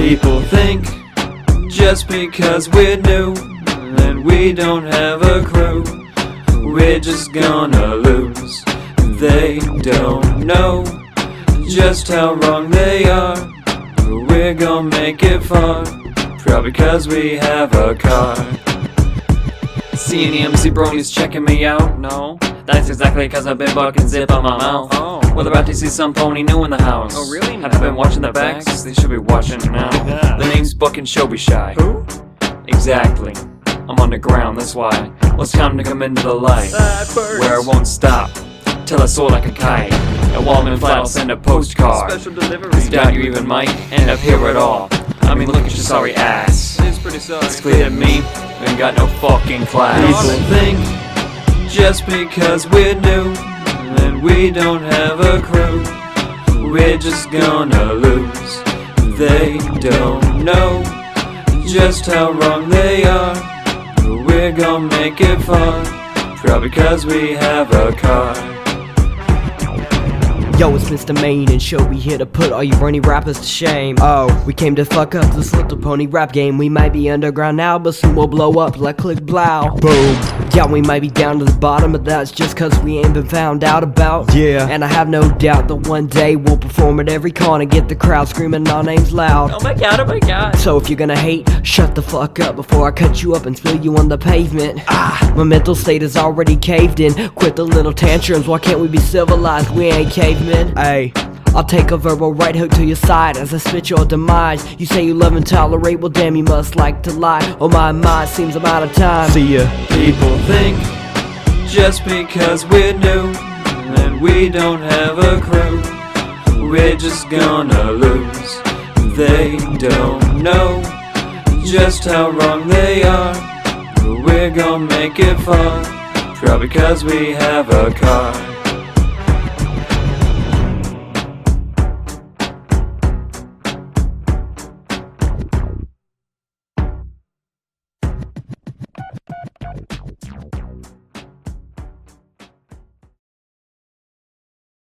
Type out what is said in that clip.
People think just because we're new and we don't have a crew, we're just gonna lose. They don't know just how wrong they are, but we're gonna make it far, probably cause we have a car. See any MC bronies checking me out? No, that's exactly cause I've been bucking zip on my mouth. Well, they're about to see some pony new in the house. Oh, really? Have they been watching the backs? They should be watching now. The name's Buck and Show Be Shy. Who? Exactly. I'm on the ground, that's why. Well, it's time to come into the light, where I won't stop till I soar like a kite. At Wallman Flat, I'll send a postcard. Special delivery. Cause doubt you even might end up here at all. I mean, look at your sorry ass. It's pretty sorry. It's clear to me, we ain't got no fucking class. People think just because we're new and we don't have a crew, we're just gonna lose. They don't know just how wrong they are, but we're gonna make it far, probably cause we have a car. Yo, it's Mr. Main and Show. We here to put all you brony rappers to shame. Oh, we came to fuck up this little pony rap game. We might be underground now, but soon we'll blow up like Click Blow. Boom. Yeah, we might be down to the bottom, but that's just cause we ain't been found out about. Yeah. And I have no doubt that one day we'll perform at every con and get the crowd screaming our names loud. Oh my god, oh my god. So if you're gonna hate, shut the fuck up before I cut you up and spill you on the pavement. My mental state is already caved in. Quit the little tantrums, why can't we be civilized? We ain't cavemen. Ay, I'll take a verbal right hook to your side as I spit your demise. You say you love and tolerate, well damn you must like to lie. Oh my mind, seems I'm out of time. See ya. People think just because we're new and we don't have a crew, we're just gonna lose. They don't know just how wrong they are, but we're gonna make it far, probably cause we have a car.